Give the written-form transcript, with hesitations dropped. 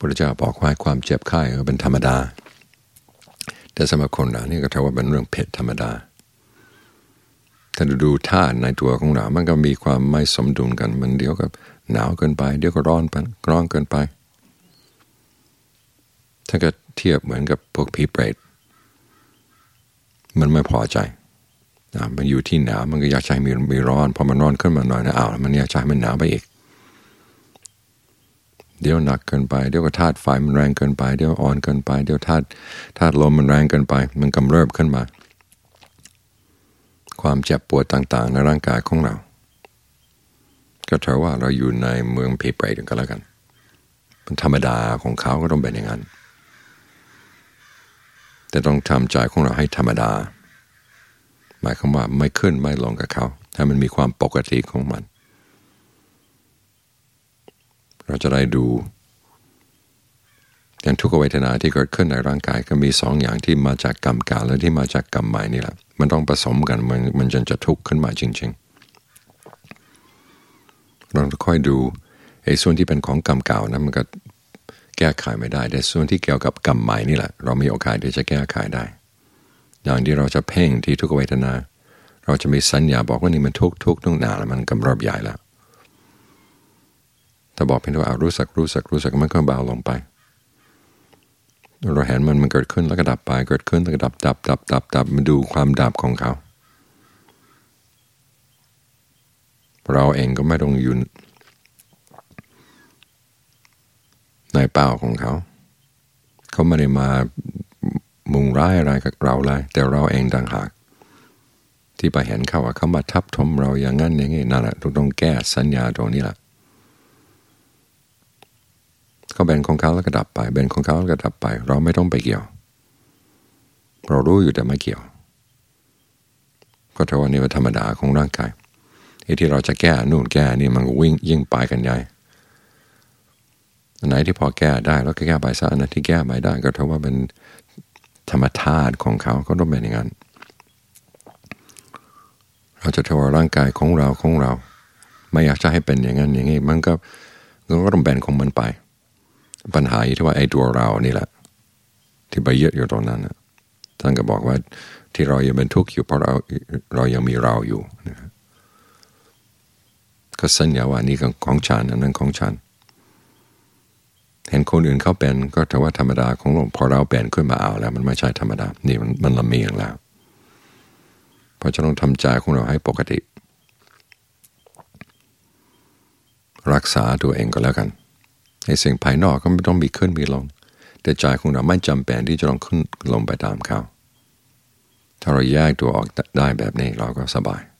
พุทธเจ้าบอกว่าความเจ็บไข้ก็เป็นธรรมดาแต่สำหรับคนเรานี่ก็ถือว่าเป็นเรื่องเผ็ดธรรมดาถ้าดูธาตุในตัวของเรามันก็มีความไม่สมดุลกันมันเดี๋ยวก็หนาวเกินไปเดี๋ยวก็ร้อนเกินไปถ้าก็เทียบเหมือนกับพวกผีเปรตมันไม่พอใจมันอยู่ที่หนาวมันก็อยากใช้มีร้อนพอมันร้อนขึ้นมาหน่อยนะมันอยากใช้มันหนาวไปอีกเดี๋ยวหนักเกินไปเดี๋ยวก็ธาตุไฟมันแรงเกินไปเดี๋ยวอ่อนเกินไปเดี๋ยวธาตุลมมันแรงเกินไปมันกำเริบขึ้นมาความเจ็บปวดต่างๆในร่างกายของเราก็ถือว่าเราอยู่ในเมืองผีเปรตกันแล้วกันเป็นธรรมดาของเขาก็ต้องเป็นอย่างนั้นแต่ต้องทำใจของเราให้ธรรมดาหมายความว่าไม่ขึ้นไม่ลงกับเขาถ้ามันมีความปกติของมันเราจะได้ดูอย่างทุกขเวทนาที่เกิดขึ้นในร่างกายก็มี2 อย่างที่มาจากกรรมเก่าและที่มาจากกรรมใหม่นี่แหละมันต้องผสมกันมันจะทุกข์ขึ้นมาจริงๆเราต้องค่อยดูส่วนที่เป็นของกรรมเก่านะมันก็แก้ไขไม่ได้แต่ส่วนที่เกี่ยวกับกรรมใหม่นี่แหละเรามีโอกาสที่จะแก้ไขได้อย่างที่เราจะเพ่งที่ทุกขเวทนาเราจะมีสัญญาบอกว่านี่มันทุกข์หนาแล้วมันกำเริบใหญ่แล้วถ้าบอกเพียงว่ารู้สึกมันก็เบาลงไปเราเห็นมันเกิดขึ้นแล้วก็ดับไปเกิดขึ้นแล้วก็ดับมาดูความดับของเขาเราเองก็ไม่ต้องอยู่ในเป้าของเขาไม่ได้มามุ่งร้ายอะไรกับเราเลยแต่เราเองต่างหากที่ไปเห็นเขาว่าเขามาทับถมเราอย่างนั้นอย่างนี้นั่นแหละต้องแก้สัญญาตรงนี้แหละเขาเป็นของเขาแล้วก็ดับไปเป็นของเขาแล้วก็ดับไปเราไม่ต้องไปเกี่ยวเรารู้อยู่แต่ไม่เกี่ยวก็ถือว่านี่เป็นธรรมดาของร่างกายที่เราจะแก้นู่นแก้นี่มันก็วิ่งยิ่งไปกันใหญ่อันไหนที่พอแก้ได้แล้วก็แก้ไปซะอันไหนที่แก้ไม่ได้ก็ถือว่าเป็นธรรมธาตุของเขาก็ต้องเป็นอย่างนั้นเราจะถือว่าร่างกายของเราไม่อยากจะให้เป็นอย่างนั้นอย่างนี้มันก็ต้องแบ่งของมันไปปัญหาอยู่ที่ว่าไอ้ตัวเรานี่แหละที่ไปยึดอยู่ตรงนั้นท่านก็บอกว่าที่เรายังเป็นทุกข์อยู่เพราะเรายังมีเราอยู่นะครับก็สัญญาว่านี่ของฉันอันนั้นของฉันเห็นคนอื่นเขาเป็นก็ถือว่าธรรมดาของเราพอเราเป็นขึ้นมาเอาแล้วมันไม่ใช่ธรรมดานี่มันลำเอียงแล้วเพราะจะต้องทำใจของเราให้ปกติรักษาตัวเองก็แล้วกันในสิ่งภายนอกก็ไม่ต้องมีขึ้นมีลงแต่ใจของเราไม่จำเป็นที่จะต้องขึ้นลงไปตามเขาถ้าเราแยกตัวออกได้แบบนี้เราก็สบาย